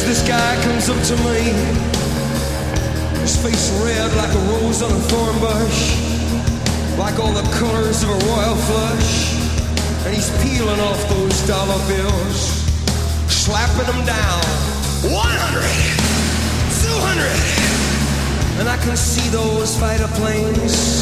This guy comes up to me, his face red like a rose on a thorn bush, like all the colors of a royal flush, and he's peeling off those dollar bills, slapping them down. 100, 200, and I can see those fighter planes